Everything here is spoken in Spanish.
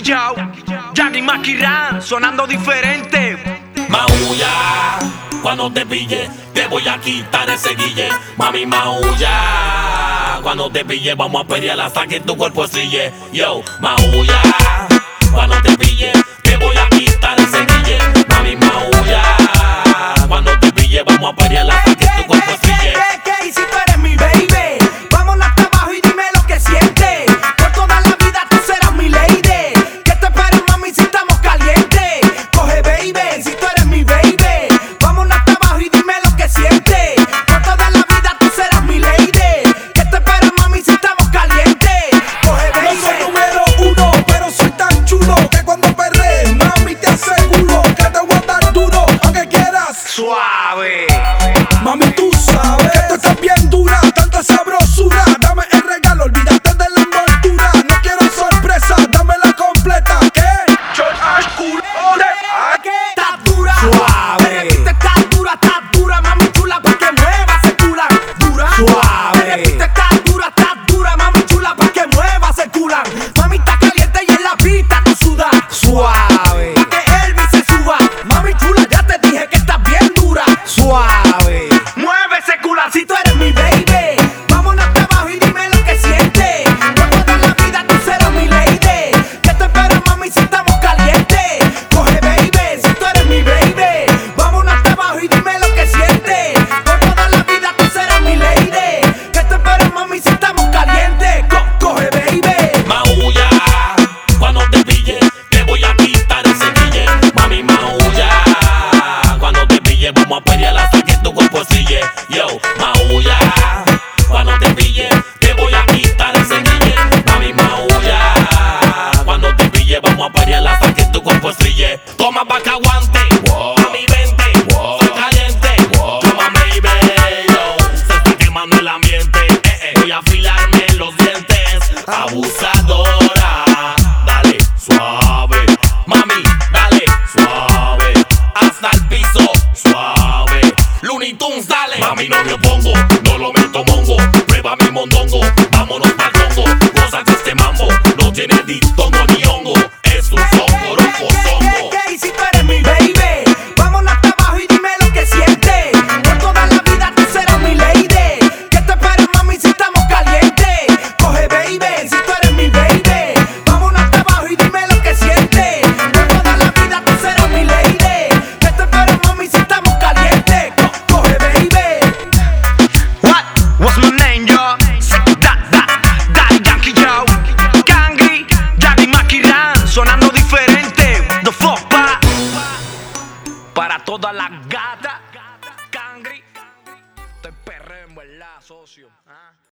Joe, Jackie Makiran, sonando diferente. Maulla, cuando te pille, te voy a quitar ese guille. Mami, maulla, cuando te pille, vamos a pelear hasta que tu cuerpo sille. Yo, maulla, cuando te pille, te voy a quitar ese guille. Mami, maulla, cuando te pille, vamos a pelear hasta que tu cuerpo sille. Y si tú eres mi baby, vámonos hasta abajo y dime lo que sientes. Por toda la vida tú serás mi lady. Que te esperes, mami, si estamos calientes. Coge, baby, si tú eres mi baby, vámonos hasta abajo y dime lo que sientes. Por toda la vida tú serás mi lady. Que te esperes, mami, si estamos calientes. Coge, baby. No soy número uno, pero soy tan chulo que cuando perrees, mami, te aseguro que te voy a dar duro, aunque quieras. Suave. Mami, tú sabes que tú estás bien dura, tanta sabrosura. Dame el regalo, olvídate de la envoltura. No quiero sorpresa, dame la completa. ¿Qué? Estás dura, Suave. Perreíste, estás dura, mami chula, pa' que mueva ese cula. Dura, Suave. Perreíste, estás dura, mami chula, pa' que mueva ese cula. Mami está caliente y en la pista tú sudas. Suave. Pa' que Elvis se suba. Mami chula, ya te dije que estás bien dura. Suave. Mueve ese cula si tú eres mi baby. Vámonos hasta abajo y dime lo que sientes. Por toda la vida tú serás mi lady. Que te espero, mami, si estamos calientes. Coge, baby, si tú eres mi baby. Vámonos hasta abajo y dime lo que sientes. Por toda la vida tú serás mi lady. Que te espero, mami, si estamos calientes. Coge, baby. Maulla, cuando te pille, te voy a quitar ese guille. Mami, maulla, cuando te pille, vamos a pelear hasta que tu cuerpo sille. Yo, maulla, cuando te pille, te voy a quitar ese guille. Mami, maulla, cuando te pille, vamos a pelear hasta que tu cuerpo sille. Toma pa' que aguante, mami, vente, soy caliente, toma, baby, yo, se está quemando el ambiente, voy a afilarme los dientes, abusadora, dale suave, mami, dale suave, hasta el piso, suave, Looney Tunes, dale, mami, no me opongo, no lo meto mongo, prueba mi mondongo, vámonos pa'l congo, cosa que este mambo no tiene ditongo ni hongo, es un songo, songo. Y si tú eres mi baby, vámonos hasta abajo y dime lo que sientes. Por toda la vida tú serás mi lady. Que te esperes, mami, si estamos calientes. Coge, baby, si tú eres mi baby, vámonos hasta abajo y dime lo que sientes. Por toda la vida tú serás mi lady. Que te esperes, mami, si estamos calientes. Coge, baby. What's my name, yo? Daddy Yankee Joe, Cangri, Jackie Makiran, sonando diferente. The fuck, para todas las gatas, Cangri. Estoy perreo en verdad, socio.